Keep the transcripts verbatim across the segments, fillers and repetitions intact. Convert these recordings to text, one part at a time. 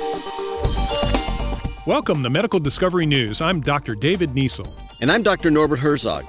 Welcome to Medical Discovery News. I'm Doctor David Niesel. And I'm Doctor Norbert Herzog.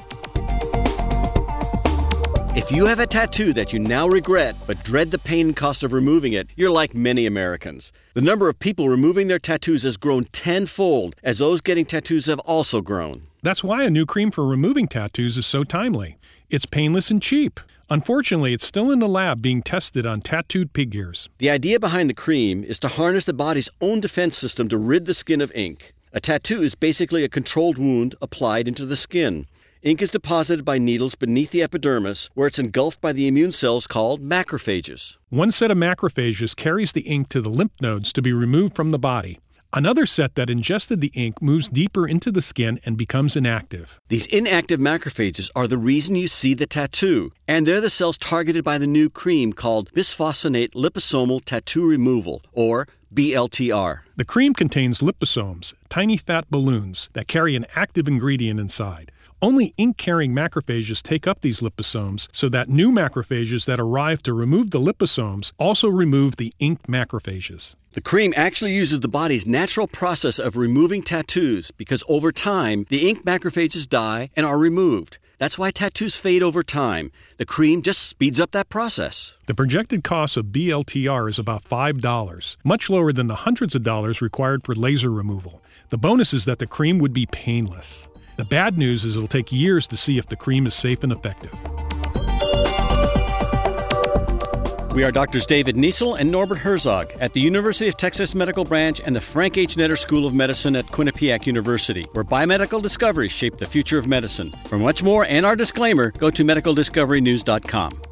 If you have a tattoo that you now regret but dread the pain and cost of removing it, you're like many Americans. The number of people removing their tattoos has grown tenfold, as those getting tattoos have also grown. That's why a new cream for removing tattoos is so timely. It's painless and cheap. Unfortunately, it's still in the lab being tested on tattooed pig ears. The idea behind the cream is to harness the body's own defense system to rid the skin of ink. A tattoo is basically a controlled wound applied into the skin. Ink is deposited by needles beneath the epidermis, where it's engulfed by the immune cells called macrophages. One set of macrophages carries the ink to the lymph nodes to be removed from the body. Another set that ingested the ink moves deeper into the skin and becomes inactive. These inactive macrophages are the reason you see the tattoo, and they're the cells targeted by the new cream called bisphosphonate liposomal tattoo removal, or B L T R. The cream contains liposomes, tiny fat balloons that carry an active ingredient inside. Only ink-carrying macrophages take up these liposomes, so that new macrophages that arrive to remove the liposomes also remove the inked macrophages. The cream actually uses the body's natural process of removing tattoos because over time, the ink macrophages die and are removed. That's why tattoos fade over time. The cream just speeds up that process. The projected cost of B L T R is about five dollars, much lower than the hundreds of dollars required for laser removal. The bonus is that the cream would be painless. The bad news is it'll take years to see if the cream is safe and effective. We are Doctors David Niesel and Norbert Herzog at the University of Texas Medical Branch and the Frank H. Netter School of Medicine at Quinnipiac University, where biomedical discoveries shape the future of medicine. For much more and our disclaimer, go to medical discovery news dot com.